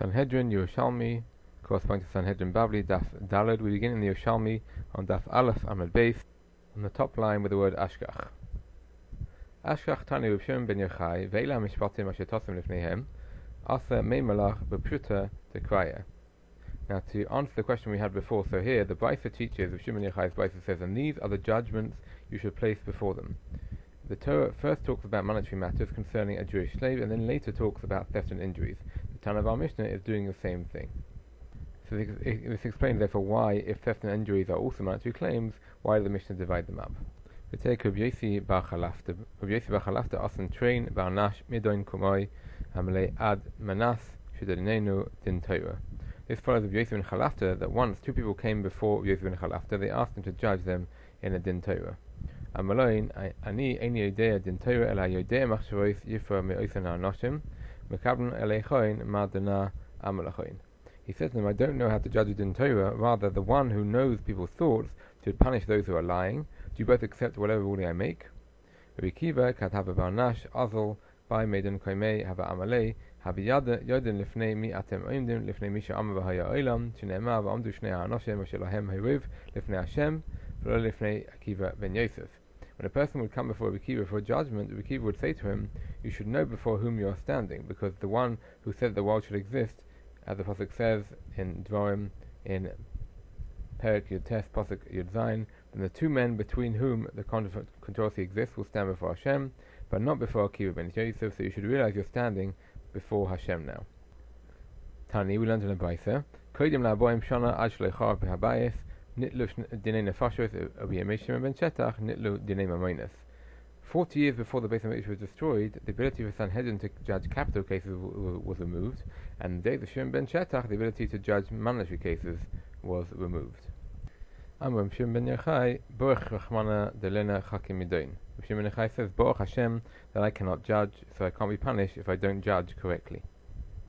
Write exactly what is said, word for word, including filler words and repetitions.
Sanhedrin Yerushalmi, corresponding to Sanhedrin Bavli, Daf Daled. We begin in the Yerushalmi on Daf Aleph Amud Beis, on the top line with the word Ashkach. Ashkach Tani Reb Shimon ben Yochai, Ve'ila Mishpatim Asher Tosim Lifneihem, Asa Mei Malach B'Pshuta Dekraya. Now, to answer the question we had before, so here the Brisa teaches, of Shimon Yochai's Brisa says, and these are the judgments you should place before them. The Torah first talks about monetary matters concerning a Jewish slave, and then later talks about theft and injuries. The Tana of our Mishnah is doing the same thing. So this, this explains therefore why, if theft and injuries are also monetary claims, why does the Mishnah divide them up? We take Rabbi Yosi bar Chalafta. Rabbi Yosi bar Chalafta asan train barnash midoin kumoi hamle ad manas shudadinenu din Torah. This follows Rabbi Yosi ben Chalafta that once two people came before Rabbi Yosi ben Chalafta, they asked him to judge them in a din Torah. Amaloin ani eini yodea din Torah ela yodea machshavos yifra me'osan ha'anoshim mekablan eleichoin madana amalachoin. He said to them, I don't know how to judge din Torah, rather the one who knows people's thoughts should punish those who are lying. Do you both accept whatever ruling I make? Rabbi Kiva kat hava barnash azol by medan koimei hava amalei hava yadin lifnei mi atem oimdim lifnei misha amma v'haya oilam shne'ema v'amdu shnei ha'anoshim asher lahem hayriv lifnei Hashem v'lo lifnei Akiva ben Yosef. When a person would come before Rabbi Kiva for a judgment, Rabbi Kiva would say to him, you should know before whom you are standing, because the one who said the world should exist, as the Pasuk says in Dvarim, in Perek Yud Tes, Pasuk Yud Zayin, then the two men between whom the controversy exists will stand before Hashem, but not before Akiva ben Yosef, so you should realize you're standing before Hashem now. Tani, we learned in the Brisa, Kodim la'aboim shana ad shleichar b'habayis, nitlu dinei nefashos ubiyemeshim ben Shetach, nitlu dinei mamonos. Forty years before the Beis HaMikdash was destroyed, the ability for Sanhedrin to judge capital cases was removed, and in the days of Shimon ben Shetach, the ability to judge monetary cases was removed. Amram Shimon ben Yochai, Baruch Rachmana delena chakim midoin. Shimon ben Yochai says, Baruch Hashem, that I cannot judge, so I can't be punished if I don't judge correctly.